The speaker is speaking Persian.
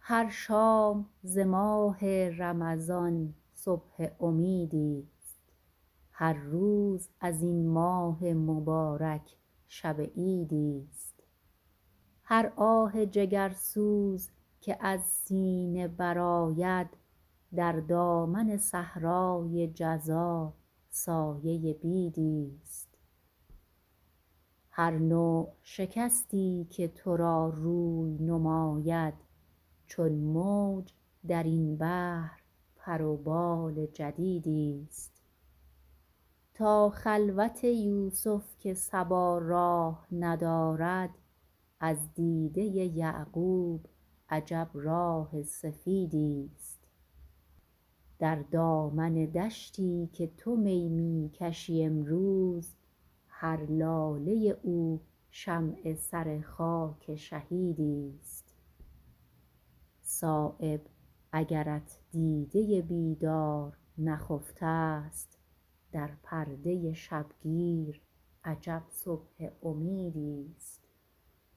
هر شام ز ماه رمضان صبح امیدی است، هر روز از این ماه مبارک شب عیدی است. هر آه جگرسوز که از سینه برآید، در دامن صحرای جزا سایه بیدی است. هر نوع شکستی که تو را روی نماید، چون موج در این بحر پر و بال جدیدی است. تا خلوت یوسف که صبا راه ندارد، از دیده یعقوب عجب راه سفیدی است. در دامن دشتی که تو می می کشی امروز، هر لاله او شمع سر خاک شهیدی است. صایب اگرت دیده بیدار نخفته است، در پرده شبگیر عجب صبح امیدی است.